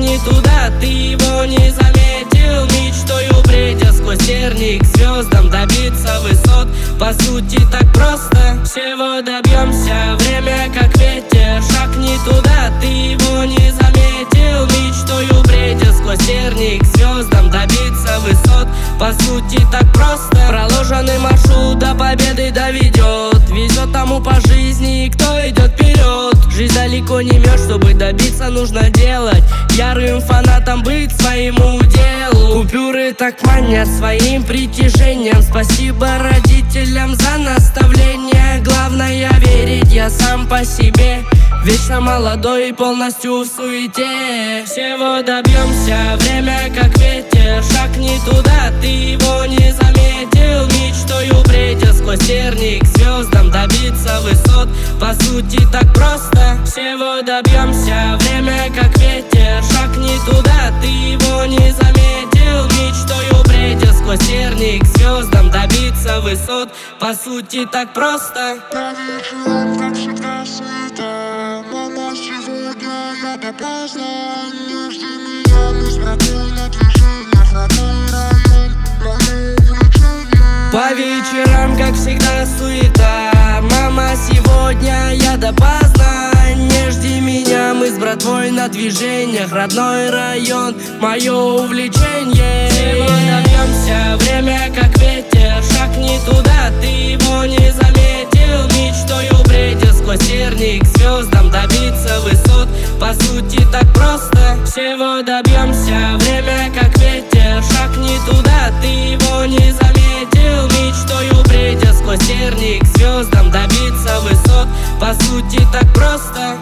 не туда, ты его не заметил. Мечтою бредя сквозь терник к звездам, добиться высот, по сути так просто. Всего добьемся, время как ветер, шаг не туда, ты его не заметил. Мечтою бредя сквозь терник к звездам, добиться высот, по сути так просто. Проложенный маршрут до победы доведет, везет тому по жизни, кто идет вперед. Жизнь далеко не мёртв, чтобы добиться нужно делать, ярым фанатом быть своему делу. Купюры так манят своим притяжением, спасибо родителям за наставление. Главное верить, я сам по себе, вечно молодой и полностью в суете. Всего добьемся, время как ветер, шаг не туда, ты его не заметил. Мечтою бредя сквозь терник к звездам, добиться высот, по сути так просто. Всего добьемся, время как ветер, шаг не туда, ты его не заметил. Мечтою бредя сквозь терник к звездам, добиться высот, по сути так просто. По вечерам, как всегда, суета, мама, сегодня я допоздна. Не жди меня, мы с братой на движениях, родной район, мое увлечение. По вечерам, как всегда, суета, мама, сегодня я допоздна. Не жди меня, мы с братвой на движениях, родной район, мое увлечение. Всего добьемся, время как ветер, шаг не туда, ты его не заметил. Мечтою бредя сквозь терник к звездам, добиться высот, по сути так просто. Всего добьемся, время как ветер, шаг не туда, ты его не заметил. Мечтою бредя сквозь терник к звездам, добиться высот, по сути так просто.